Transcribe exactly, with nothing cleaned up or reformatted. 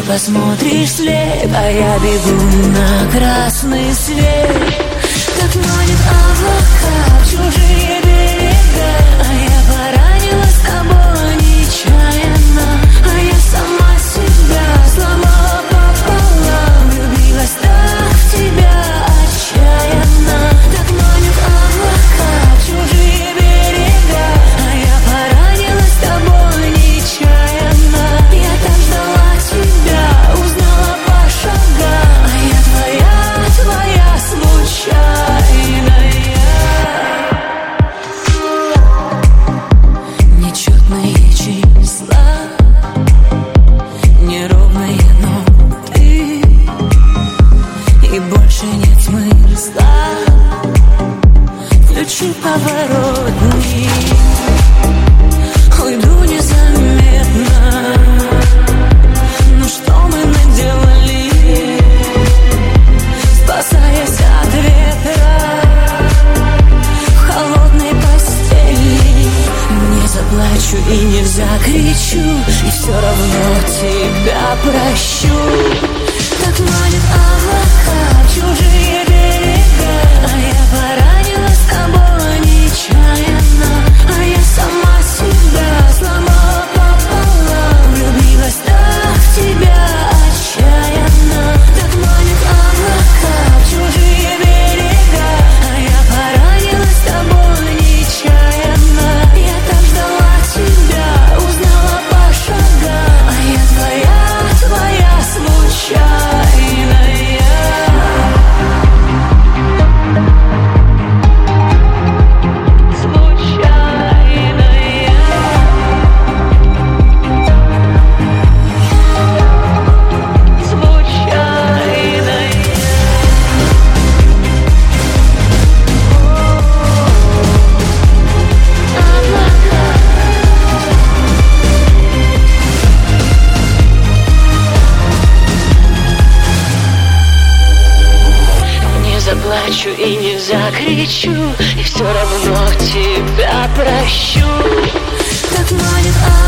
посмотришь вслед, а я бегу на красный свет. Так манит облака в чужие берега, а я поранилась с тобой нечаянно, а я сама себя сломала пополам, влюбилась так в тебя отчаянно. Так манит облака в чужие берега, а я поранилась с тобой нечаянно. Я так ждала тебя, узнала по шагам, а я твоя, твоя случайная. Нечетные числа, неровные ноты, и больше нет смысла. Включи поворотник, уйду незаметно. Ну что мы наделали, спасаясь от ветра в холодной постели? Не заплачу и не закричу, и все равно тебя прощу. Так манит облака в чужие берега, а я поранилась с тобой нечаянно, а я сама себя сломала пополам, влюбилась так в тебя отчаянно. Так манит облака в чужие берега, а я поранилась с тобой нечаянно. Я так ждала тебя, узнала по шагам, а я твоя, твоя случайная. Заплачу и не закричу, и все равно тебя прощу. Так манит